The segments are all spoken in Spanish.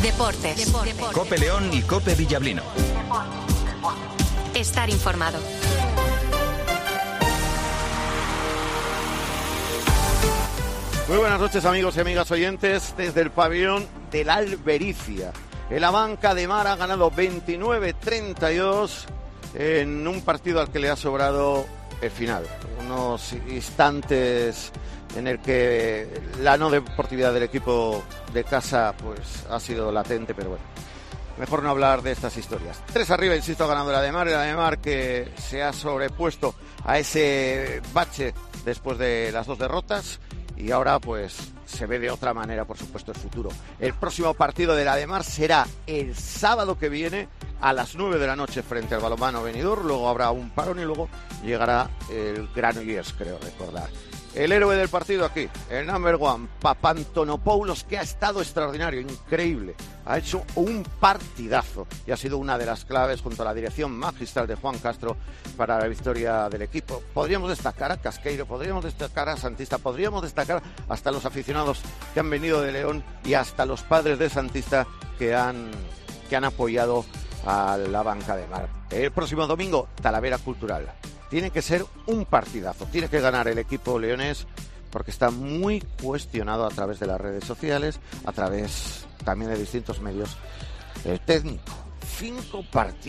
Deportes. COPE León y COPE Villablino. Estar informado. Muy buenas noches, amigos y amigas oyentes, desde el pabellón del Albericia. El Abanca de Mar ha ganado 29-32 en un partido al que le ha sobrado el final. Unos instantes en el que la no deportividad del equipo de casa pues ha sido latente, pero bueno, mejor no hablar de estas historias. 3 arriba, insisto, ha ganado el Ademar que se ha sobrepuesto a ese bache después de las 2 derrotas y ahora pues se ve de otra manera, por supuesto, el futuro. El próximo partido del Ademar será el sábado que viene a las 9 de la noche frente al Balonmano Benidorm, luego habrá un parón y luego llegará el Granollers, creo recordar. El héroe del partido aquí, el number one, Papantonopoulos, que ha estado extraordinario, increíble. Ha hecho un partidazo y ha sido una de las claves junto a la dirección magistral de Juan Castro para la victoria del equipo. Podríamos destacar a Casqueiro, podríamos destacar a Santista, podríamos destacar hasta los aficionados que han venido de León y hasta los padres de Santista que han apoyado a la Banca de Mar. El próximo domingo, Talavera Cultural. Tiene que ser un partidazo, tiene que ganar el equipo leonés porque está muy cuestionado a través de las redes sociales, a través también de distintos medios. El técnico, 5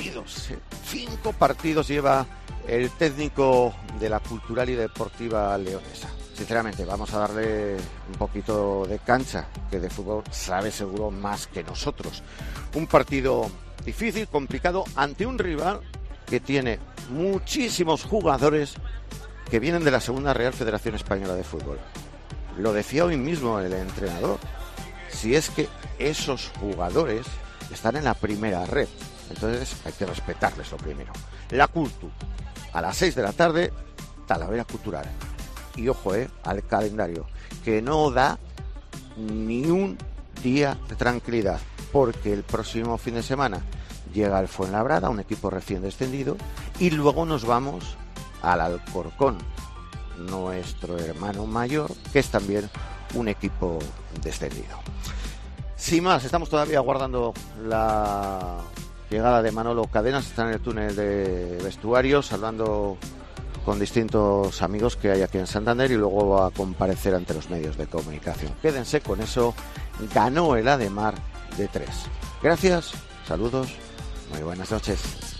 partidos lleva el técnico de la Cultural y Deportiva leonesa. Sinceramente, vamos a darle un poquito de cancha, que de fútbol sabe seguro más que nosotros. Un partido difícil, complicado, ante un rival que tiene muchísimos jugadores que vienen de la Segunda Real Federación Española de Fútbol. Lo decía hoy mismo el entrenador. Si es que esos jugadores están en la primera red, entonces hay que respetarles lo primero. La Cultu, a las 6 de la tarde, Talavera Cultural. Y ojo, al calendario, que no da ni un día de tranquilidad, porque el próximo fin de semana llega el Fuenlabrada, un equipo recién descendido, y luego nos vamos al Alcorcón, nuestro hermano mayor, que es también un equipo descendido. Sin más, estamos todavía aguardando la llegada de Manolo Cadenas, está en el túnel de vestuarios, hablando con distintos amigos que hay aquí en Santander y luego va a comparecer ante los medios de comunicación. Quédense con eso, ganó el Ademar de 3. Gracias, saludos. Muy buenas noches.